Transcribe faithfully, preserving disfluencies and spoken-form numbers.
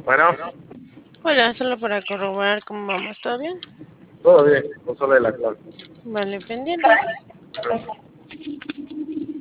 Bueno, Hola, solo para corroborar cómo vamos, ¿todo bien? todo bien, no solo el actual. Vale, pendiente.